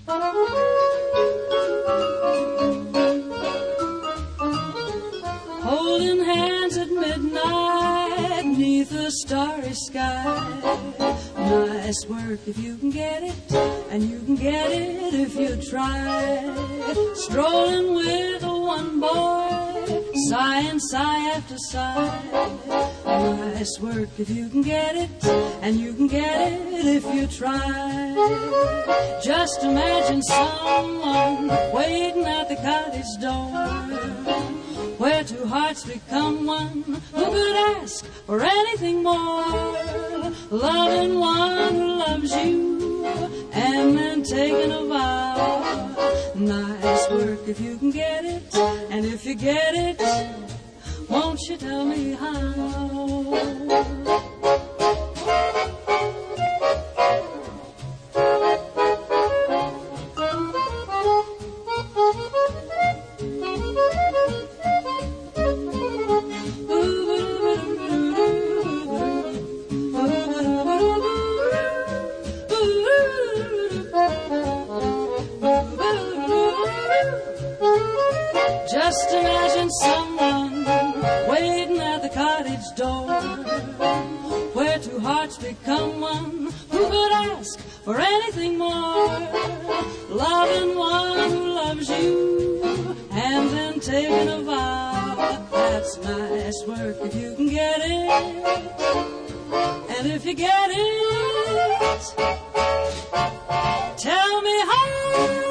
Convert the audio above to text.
Holding hands at midnight neath a starry sky. Nice work if you can get it, and you can get it if you try. Strolling with a one boy, sighing sigh after sigh. Nice work if you can get it, and you can get it if you try. Just imagine someone waiting at the cottage door, where two hearts become one. Who could ask for anything more? Loving one who loves you, and then taking a vow. Nice work if you can get it, and if you get it, won't you tell me how? Just imagine someone waiting at the cottage door, where two hearts become one. Who could ask for anything more? Loving one who loves you, and then taking a vow. That's nice work if you can get it, and if you get it, tell me how.